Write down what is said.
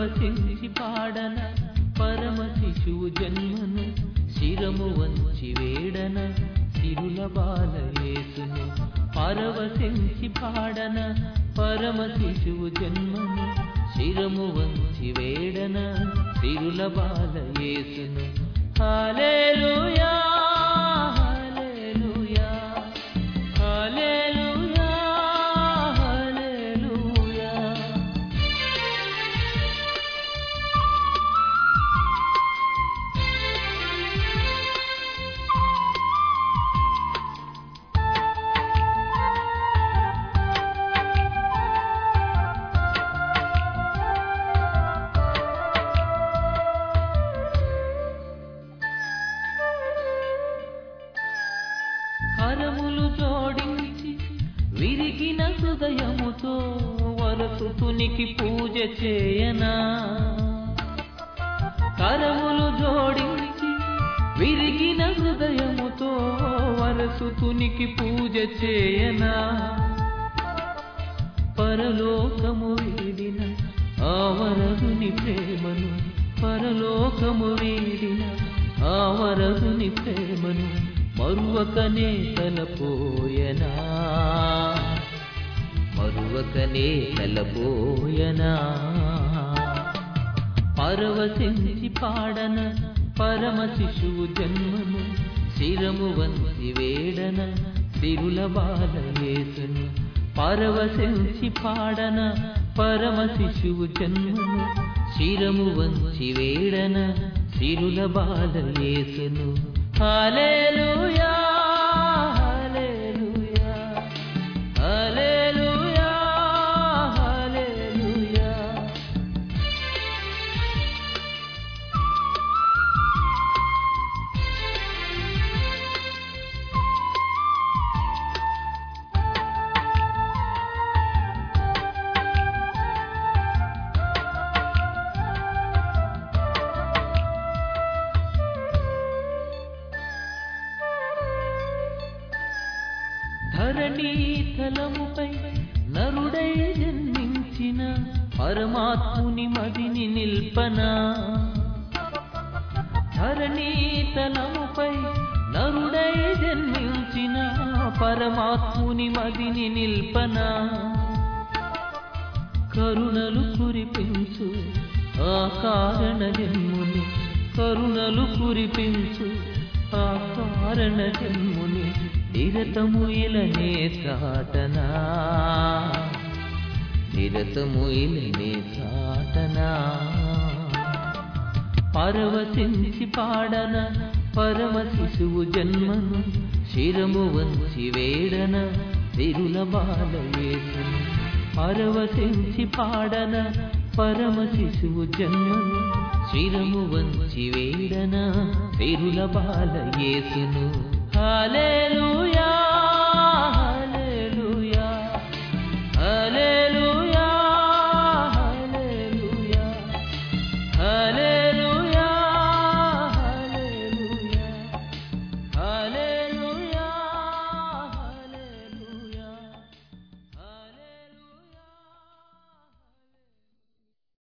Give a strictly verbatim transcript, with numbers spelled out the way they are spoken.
పరవశించి పాడన పరమ శిశువు జన్మను శిరము వంచి వేడన సిరుల బాల యేసును పరవశించి పాడన పరమ శిశువు జన్మను శిరము వంచి వేడన సిరుల బాల యేసును హల్లెలూయా హల్లెలూయా హల్లెలూయా హల్లెలూయా కరములు జోడించి విరిగిన హృదయముతో వరసుతునికి పూజ చేయనా కరములు జోడించి విరిగిన హృదయముతో వరసుతునికి పూజ చేయనా పరలోకము వీడిన ఆ వరదుని ప్రేమను పరలోకము వీడిన ఆ వరదుని ప్రేమను మరువకనే తలపోయనా మరువకనే తలపోయనా పరవశించి పాడన పరమ శిశువు జన్మను శిరము వంచి వేడన సిరుల బాల యేసును పరవశించి పాడన పరమ శిశువు జన్మను శిరము వంచి వేడన సిరుల బాల యేసును హల్లెలూయా హల్లెలూయా హల్లెలూయా హల్లెలూయా ధరణీ తలముపై నరుడై జన్మించిన పరమాత్ముని మదిని నిల్పనా ధరణీ తలముపై నరుడై జన్మించిన పరమాత్ముని మదిని నిల్పనా కరుణలు కురిపించు ఆ కారణ జన్ముని కరుణలు కురిపించు ఆ కారణ జన్ముని నిరతము ఇలనే చాటనా నిరతము ఇలనే చాటనా పరవశించి పాడన పరమ శిశువు జన్మను శిరము వంచి వేడన సిరుల బాల యేసును పరవశించి పాడన పరమ శిశువు జన్మను శిరము వంచి వేడన సిరుల బాల యేసును హల్లెలూయా